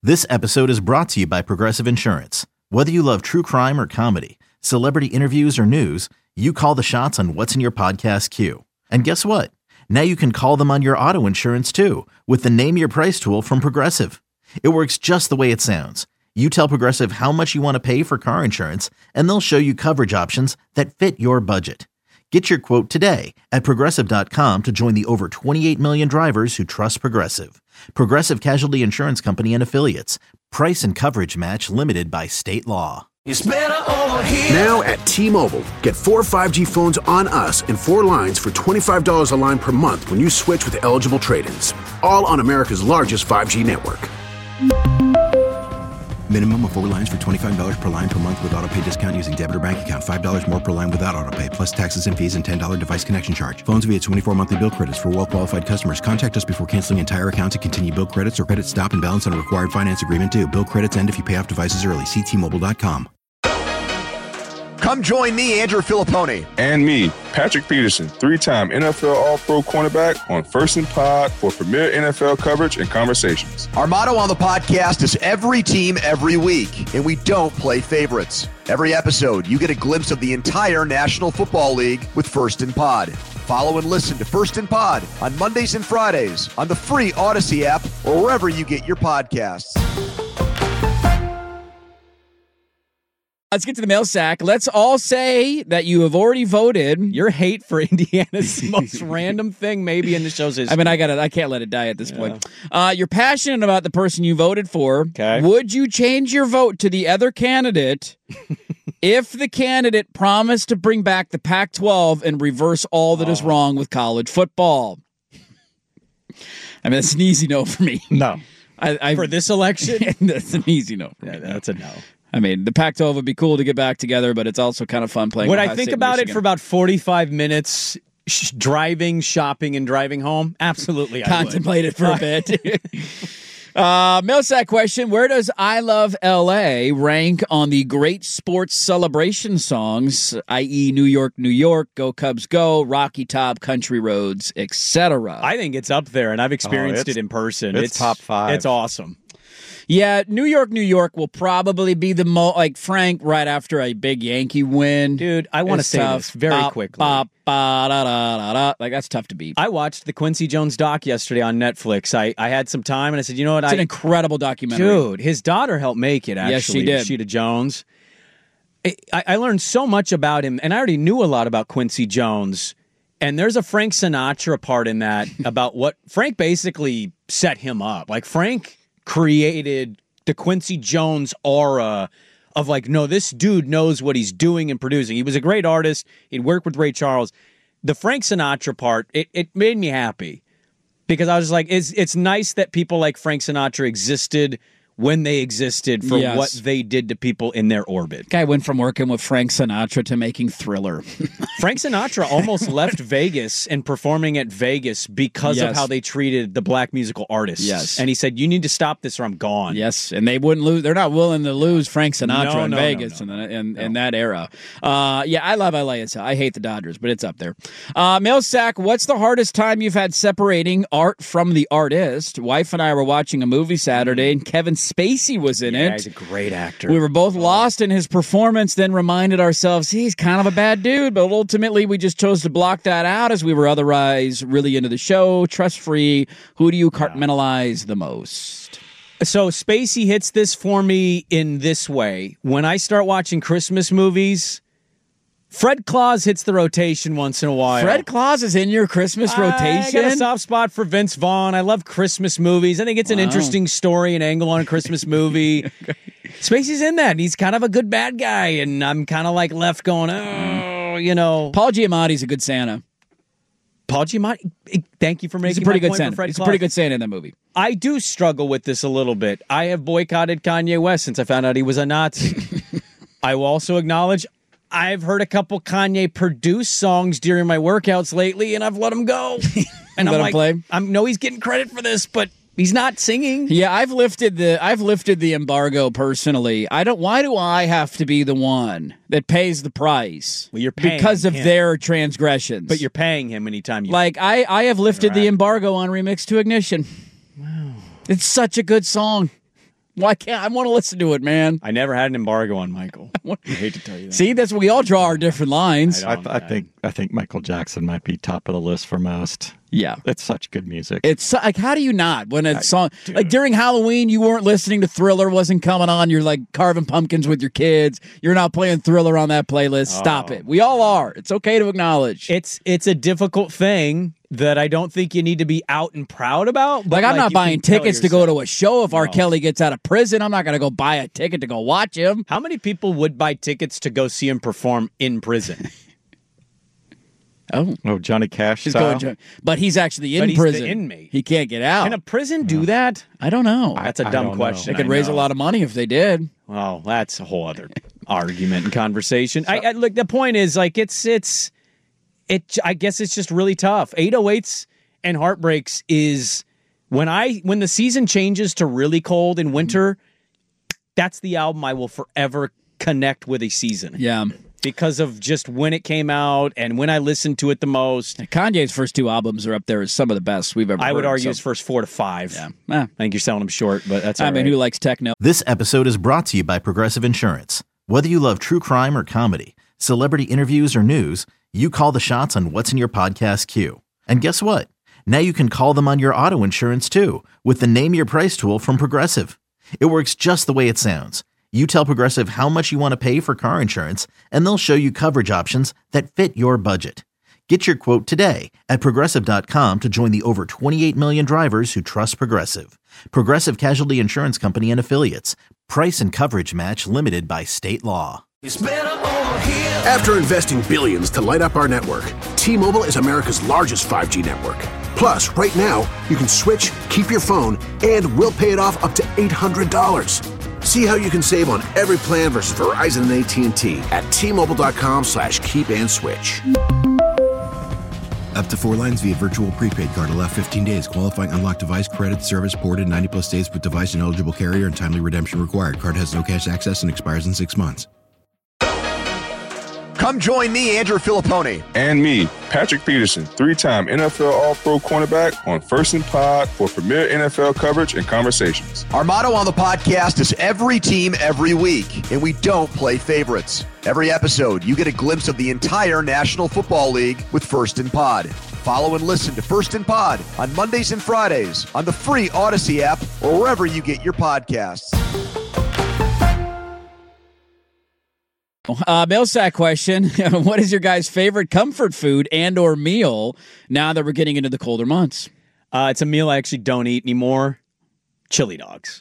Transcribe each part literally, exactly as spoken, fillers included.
This episode is brought to you by Progressive Insurance. Whether you love true crime or comedy, celebrity interviews or news, you call the shots on what's in your podcast queue. And guess what? Now you can call them on your auto insurance too with the Name Your Price tool from Progressive. It works just the way it sounds. You tell Progressive how much you want to pay for car insurance, and they'll show you coverage options that fit your budget. Get your quote today at Progressive dot com to join the over twenty-eight million drivers who trust Progressive. Progressive Casualty Insurance Company and Affiliates. Price and coverage match limited by state law. It's better over here. Now at T-Mobile, get four five G phones on us and four lines for twenty-five dollars a line per month when you switch with eligible trade-ins. All on America's largest five G network. Minimum of four lines for twenty-five dollars per line per month with autopay discount using debit or bank account. five dollars more per line without autopay, plus taxes and fees and ten dollars device connection charge. Phones via twenty-four monthly bill credits for well-qualified customers. Contact us before canceling entire account to continue bill credits or credit stop and balance on a required finance agreement due. Bill credits end if you pay off devices early. See T Mobile dot com. Come join me, Andrew Filippone. And me, Patrick Peterson, three-time N F L All-Pro cornerback on First and Pod for premier N F L coverage and conversations. Our motto on the podcast is every team, every week, and we don't play favorites. Every episode, you get a glimpse of the entire National Football League with First and Pod. Follow and listen to First and Pod on Mondays and Fridays on the free Odyssey app or wherever you get your podcasts. Let's get to the mail sack. Let's all say that you have already voted. Your hate for Indiana is the most random thing maybe in the show's history. I mean, I got it. I can't let it die at this yeah. point. Uh, you're passionate about the person you voted for. Okay. Would you change your vote to the other candidate if the candidate promised to bring back the Pac twelve and reverse all that oh. is wrong with college football? I mean, that's an easy no for me. No. I, I, for this election? That's an easy no for yeah, me. That's a no. I mean, the Pac twelve would be cool to get back together, but it's also kind of fun playing. Would Ohio I think State, about Michigan. it for about forty-five minutes, sh- driving, shopping, and driving home? Absolutely, I Contemplate would. it for a bit. uh, Mailsack question, where does I Love L A rank on the great sports celebration songs, that is. New York, New York, Go Cubs Go, Rocky Top, Country Roads, et cetera? I think it's up there, and I've experienced oh, it in person. It's, it's top five. It's awesome. Yeah, New York, New York will probably be the most, like, Frank, right after a big Yankee win. Dude, I want to say tough. this very ba, quickly. Ba, ba, da, da, da, da. Like, that's tough to beat. I watched the Quincy Jones doc yesterday on Netflix. I, I had some time, and I said, you know what? It's I, an incredible documentary. Dude, his daughter helped make it, actually. Yes, she did. Sheeta Jones. I, I learned so much about him, and I already knew a lot about Quincy Jones. And there's a Frank Sinatra part in that about what Frank basically set him up. Like, Frank created the Quincy Jones aura of like, no, this dude knows what he's doing and producing. He was a great artist. He'd worked with Ray Charles. The Frank Sinatra part, it, it made me happy because I was like, it's, it's nice that people like Frank Sinatra existed when they existed for yes. what they did to people in their orbit. Guy went from working with Frank Sinatra to making Thriller. Frank Sinatra almost left Vegas and performing at Vegas because yes. of how they treated the black musical artists. Yes. And he said, you need to stop this or I'm gone. Yes, and they wouldn't lose. They're not willing to lose Frank Sinatra no, in no, Vegas no, no, in, the, in, no. in that era. Uh, yeah, I love L A. It's, I hate the Dodgers, but it's up there. Uh, Millsack, what's the hardest time you've had separating art from the artist? Wife and I were watching a movie Saturday, and Kevin Spacey was in yeah, it. He's a great actor. We were both lost in his performance, then reminded ourselves he's kind of a bad dude, but ultimately we just chose to block that out as we were otherwise really into the show, trust-free. Who do you compartmentalize the most? So Spacey hits this for me in this way. When I start watching Christmas movies, Fred Claus hits the rotation once in a while. Fred Claus is in your Christmas rotation? I got a soft spot for Vince Vaughn. I love Christmas movies. I think it's an wow. interesting story, an angle on a Christmas movie. Spacey's in that, and he's kind of a good bad guy, and I'm kind of like left going, oh, you know. Paul Giamatti's a good Santa. Paul Giamatti, thank you for making He's a pretty my good point Santa. for Fred He's Claus. a pretty good Santa in that movie. I do struggle with this a little bit. I have boycotted Kanye West since I found out he was a Nazi. I will also acknowledge I've heard a couple Kanye produced songs during my workouts lately, and I've let him go. And let I'm him like, play? I know he's getting credit for this, but he's not singing. Yeah, I've lifted the I've lifted the embargo personally. I don't. Why do I have to be the one that pays the price? Well, you're paying because of him. their transgressions. But you're paying him anytime you like I. I have lifted right. the embargo on Remix to Ignition. Wow, it's such a good song. Why can't I want to listen to it, man? I never had an embargo on Michael. I hate to tell you that. See, that's we all draw our different lines. I I, th- I think I think Michael Jackson might be top of the list for most. Yeah. It's such good music. It's like, how do you not? When a song, like during Halloween, you weren't listening to Thriller, wasn't coming on. You're like carving pumpkins with your kids. You're not playing Thriller on that playlist. Stop Oh. it. We all are. It's okay to acknowledge. It's it's a difficult thing that I don't think you need to be out and proud about. But like, I'm like, not you buying can tell tickets to go yourself. to a show if R. No. Kelly gets out of prison. I'm not going to go buy a ticket to go watch him. How many people would buy tickets to go see him perform in prison? Oh. oh, Johnny Cash He's style. going to, but he's actually in But he's the prison. inmate. He can't get out. Can a prison do that? I don't know. That's a I dumb don't know. question. They could I raise a know. lot of money if they did. Well, that's a whole other argument and conversation. I, I look. The point is, like, it's it's it. I guess it's just really tough. eight oh eights and Heartbreaks is when I when the season changes to really cold in winter. That's the album I will forever connect with a season. Yeah. Because of just when it came out and when I listened to it the most. Kanye's first two albums are up there as some of the best we've ever I heard. would argue so- his first four to five. Yeah. Eh. I think you're selling them short, but that's all I mean, right. who likes techno? This episode is brought to you by Progressive Insurance. Whether you love true crime or comedy, celebrity interviews or news, you call the shots on what's in your podcast queue. And guess what? Now you can call them on your auto insurance too with the Name Your Price tool from Progressive. It works just the way it sounds. You tell Progressive how much you want to pay for car insurance, and they'll show you coverage options that fit your budget. Get your quote today at Progressive dot com to join the over twenty-eight million drivers who trust Progressive. Progressive Casualty Insurance Company and Affiliates. Price and coverage match limited by state law. After investing billions to light up our network, T-Mobile is America's largest five G network. Plus, right now, you can switch, keep your phone, and we'll pay it off up to eight hundred dollars. See how you can save on every plan versus Verizon and A T and T at T-Mobile.com slash keep and switch. Up to four lines via virtual prepaid card. Allow fifteen days. Qualifying unlocked device credit. Service ported ninety plus days with device and eligible carrier and timely redemption required. Card has no cash access and expires in six months. Come join me, Andrew Filippone. And me, Patrick Peterson, three-time N F L All-Pro cornerback on First and Pod for premier N F L coverage and conversations. Our motto on the podcast is every team, every week, and we don't play favorites. Every episode, you get a glimpse of the entire National Football League with First and Pod. Follow and listen to First and Pod on Mondays and Fridays on the free Odyssey app or wherever you get your podcasts. Uh, mail sack question. What is your guys' favorite comfort food and or meal now that we're getting into the colder months? Uh, it's a meal I actually don't eat anymore. Chili dogs.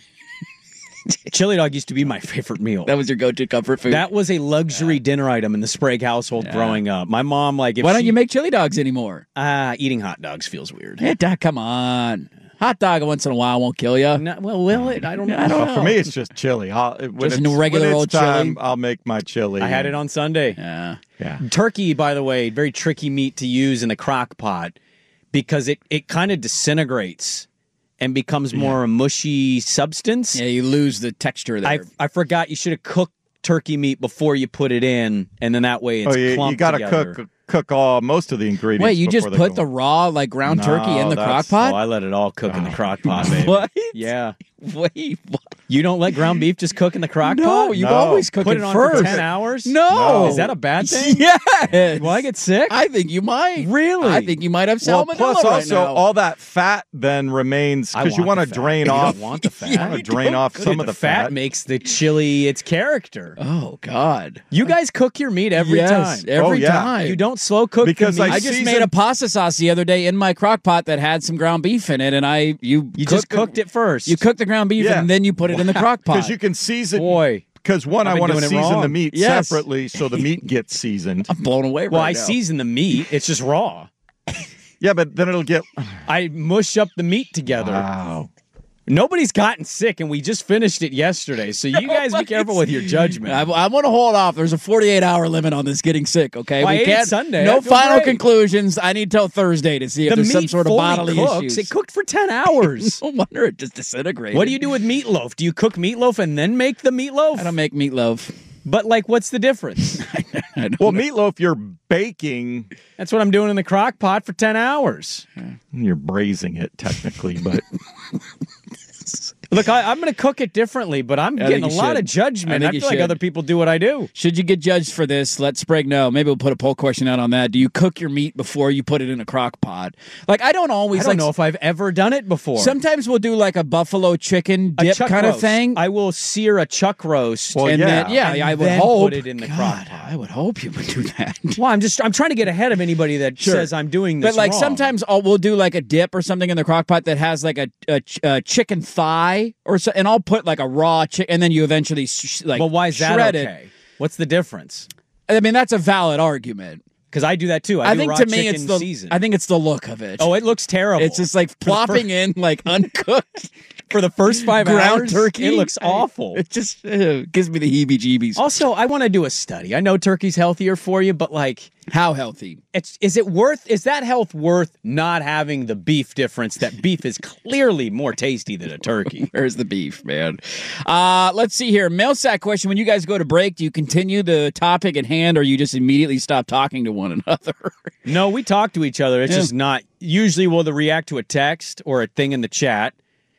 Chili dog used to be my favorite meal. That was your go-to comfort food? That was a luxury dinner item in the Sprague household Yeah. growing up. My mom, like, if Why don't she- you make chili dogs anymore? Ah, eating hot dogs feels weird. Hey, Doc, come on. Hot dog once in a while won't kill you. No, well, will it? I don't know. I don't Well, know. for me, it's just chili. I'll, when Just it's, regular when it's old chili? time, I'll make my chili. I had it on Sunday. Yeah. Yeah. Turkey, by the way, very tricky meat to use in the crock pot because it, it kind of disintegrates and becomes more a mushy substance. Yeah, you lose the texture there. I I forgot you should have cooked turkey meat before you put it in, and then that way it's Oh, you, clumped you got to together. cook cook all most of the ingredients. Wait, you just before they put go the in. raw, like, ground No, turkey in the crock that's- pot? Oh, I let it all cook in the crock pot, baby. What? Yeah. Wait, what? You don't let ground beef just cook in the crock No, pot? you No. always cook Put it it on first. for ten hours? No. No. Is that a bad thing? Yes. Will I get sick? I think you might. Really? I think you might have Well, salmonella plus right also now. all that fat then remains I because you want want the to fat. drain You off. don't want the fat. You want to You drain don't. off Dude, some of the the fat fat. makes the chili its character. Oh, God. You guys cook your meat every yes, time. every Oh, yeah. time. You don't slow cook Because the meat. I I just season- made a pasta sauce the other day in my crock pot that had some ground beef in it, and I you You just the- cooked it first. You cooked the ground beef Yeah. and then you put it in the crock pot. Because you can season. Boy. Because one, I've I been want to doing it season the wrong. meat Yes. separately so the meat gets seasoned. I'm blown away Well, I right now. season the meat. It's just raw. Yeah, but then it'll get. I mush up the meat together. Wow. Nobody's gotten sick, and we just finished it yesterday. So you guys be careful with your judgment. I, I want to hold off. There's a forty-eight hour limit on this getting sick. Okay, Well, I we ate it can't. Sunday. I No feel final great. conclusions. I need till Thursday to see if the there's meat some sort of fully bodily cooks. issues. It cooked for ten hours. No wonder it just disintegrated. What do you do with meatloaf? Do you cook meatloaf and then make the meatloaf? I don't make meatloaf. But, like, what's the difference? I don't Well, know. meatloaf, you're baking. That's what I'm doing in the crock pot for ten hours. You're braising it technically, but Look, I, I'm going to cook it differently, but I'm I getting a think you lot should. of judgment. I I, think you feel like should. other people do what I do. Should you get judged for this? Let Sprague know. Maybe we'll put a poll question out on that. Do you cook your meat before you put it in a crock pot? Like, I don't always I don't like. know if I've ever done it before. Sometimes we'll do like a buffalo chicken A dip chuck kind of roast. thing. I will sear a chuck roast. Well, and yeah. then, yeah, and I would then hope. put it in the God, crock pot. I would hope you would do that. Well, I'm just I'm trying to get ahead of anybody that Sure. says I'm doing this But like wrong. sometimes I'll, we'll do like a dip or something in the crock pot that has like a, a, ch- a chicken thigh or so, and I'll put like a raw chicken, and then you eventually sh- like. But why is that shred okay? it. What's the difference? I mean, that's a valid argument. Because I do that too. I, I do think raw to me chicken it's the season. I think it's the look of it. Oh, it looks terrible. It's just like plopping in like uncooked for the first five ground hours. turkey. It looks I- awful. It just uh, gives me the heebie-jeebies. Also, I want to do a study. I know turkey's healthier for you, but like, How healthy? it's is it worth? Is that health worth not having the beef difference? That beef is clearly more tasty than a turkey. Where's the beef, man? Uh, let's see here. Mail sack question. When you guys go to break, do you continue the topic at hand or you just immediately stop talking to one another? No, we talk to each other. It's Yeah. just not. Usually, we'll react to a text or a thing in the chat,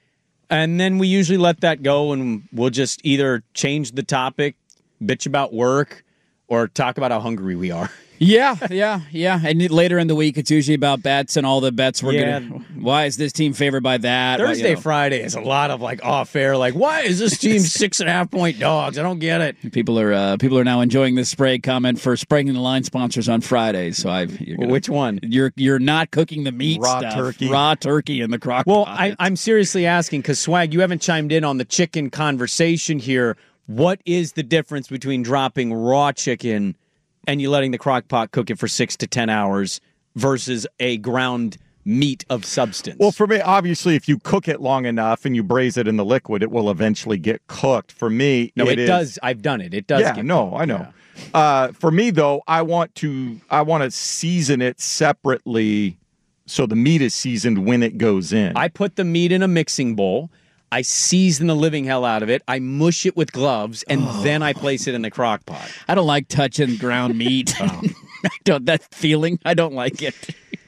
and then we usually let that go, and we'll just either change the topic, bitch about work, or talk about how hungry we are. Yeah, yeah, yeah. And later in the week, it's usually about bets and all the bets we're Yeah. going to. Why is this team favored by that? Well, you Thursday, know, Friday is a lot of like off air. Like, why is this team six and a half point dogs? I don't get it. People are uh, people are now enjoying this Sprague comment for Sprague and the Line sponsors on Fridays. So I've you're gonna, Which one? You're you're not cooking the meat Raw stuff. turkey. raw turkey in the crock Well, pot. I, I'm seriously asking because Swag, you haven't chimed in on the chicken conversation here. What is the difference between dropping raw chicken and you letting the crock pot cook it for six to ten hours versus a ground meat of substance? Well, for me, obviously, if you cook it long enough and you braise it in the liquid, it will eventually get cooked. For me, no, it, is, does. I've done it. It does. Yeah, get no, cooked. I know. Uh, for me, though, I want to I want to season it separately, so the meat is seasoned when it goes in. I put the meat in a mixing bowl. I season the living hell out of it. I mush it with gloves, and then I place it in the crock pot. I don't like touching ground meat. Oh. I don't that feeling. I don't like it.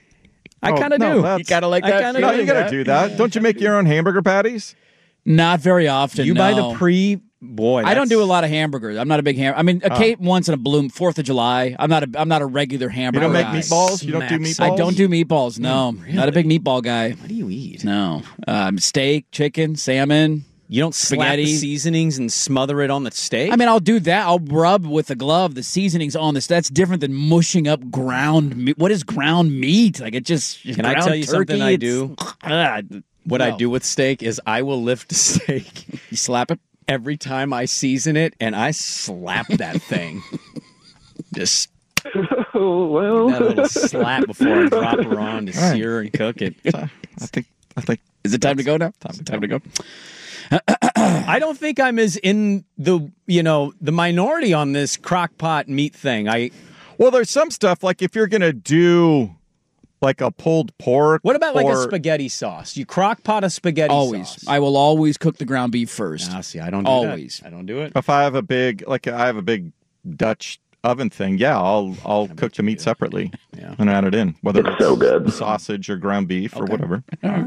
I Oh, kind of no, do. that's- You kind of like I that. kinda no, feeling? you got to do that. Don't you make your own hamburger patties? Not very often. You buy no. the pre boy. I don't that's- do a lot of hamburgers. I'm not a big ham. I mean, a cake once in a bloom. Fourth of July. I'm not a. I'm not a regular You hamburger. don't make guy. meatballs? You don't do Smacks. meatballs? I don't do meatballs. No, not a big meatball guy. What do you eat? No, um, steak, chicken, salmon. You don't slap Spaghetti. the seasonings and smother it on the steak? I mean, I'll do that. I'll rub with a glove the seasonings on this. That's different than mushing up ground meat. What is ground meat? Like it just. Can I ground tell you something turkey, I it's- do? Ah, what I no. do with steak is I will lift a steak You slap it. every time I season it, and I slap that thing. Just Oh, well. that little slap before I drop her on to right. sear and cook it. I think. I think. Is it time to go now? Time, time to go. I don't think I'm as in the you know the minority on this crock pot meat thing. I Well, there's some stuff like if you're gonna do like a pulled pork. what about like a or- spaghetti sauce? You crock pot a spaghetti Always. sauce. I will always cook the ground beef first. Ah, see, I don't do Always. that. I don't do it. If I have a big like I have a big Dutch oven thing, yeah, I'll I'll cook the meat separately Yeah. and add it in, whether It's it's so good. sausage or ground beef or whatever.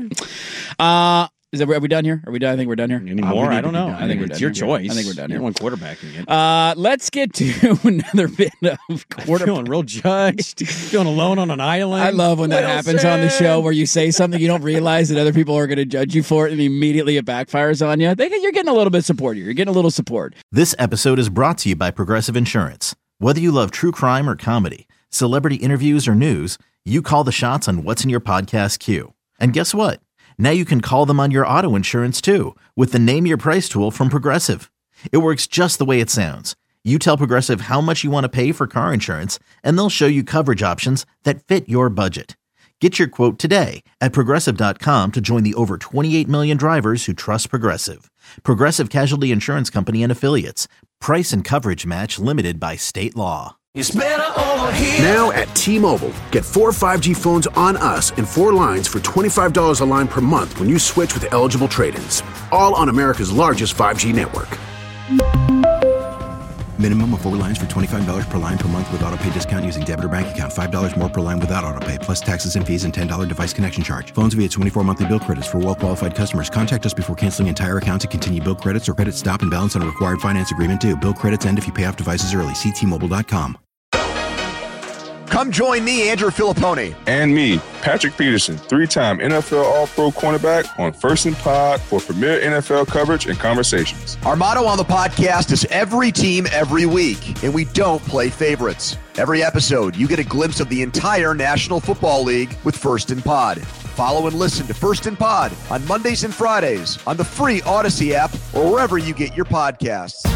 Uh, is that, are we done here? Are we done? I think we're done here. Anymore? need I to don't be know. done. I think we're it's done your here. choice. I think we're done You're here. one quarterbacking it. Uh, let's get to another bit of We're quarter. feeling real judged. feeling alone on an island. I love when that happens on the show where you say something you don't realize that other people are going to judge you for it, and immediately it backfires on you. They, you're getting a little bit of support here. You're getting a little support. This episode is brought to you by Progressive Insurance. Whether you love true crime or comedy, celebrity interviews or news, you call the shots on what's in your podcast queue. And guess what? Now you can call them on your auto insurance too with the Name Your Price tool from Progressive. It works just the way it sounds. You tell Progressive how much you want to pay for car insurance, and they'll show you coverage options that fit your budget. Get your quote today at Progressive dot com to join the over twenty-eight million drivers who trust Progressive. Progressive Casualty Insurance Company and Affiliates. Price and coverage match limited by state law. Now at T-Mobile, get four five G phones on us and four lines for twenty-five dollars a line per month when you switch with eligible trade-ins. All on America's largest five G network. Minimum of four lines for twenty-five dollars per line per month with auto pay discount using debit or bank account. five dollars more per line without auto pay, plus taxes and fees and ten dollars device connection charge. Phones via twenty-four monthly bill credits for well-qualified customers. Contact us before canceling entire account to continue bill credits or credit stop and balance on a required finance agreement due. Bill credits end if you pay off devices early. See T Mobile dot com. Come join me, Andrew Filippone. And me, Patrick Peterson, three-time N F L All-Pro cornerback on First and Pod for premier N F L coverage and conversations. Our motto on the podcast is every team, every week, and we don't play favorites. Every episode, you get a glimpse of the entire National Football League with First and Pod. Follow and listen to First and Pod on Mondays and Fridays on the free Odyssey app or wherever you get your podcasts.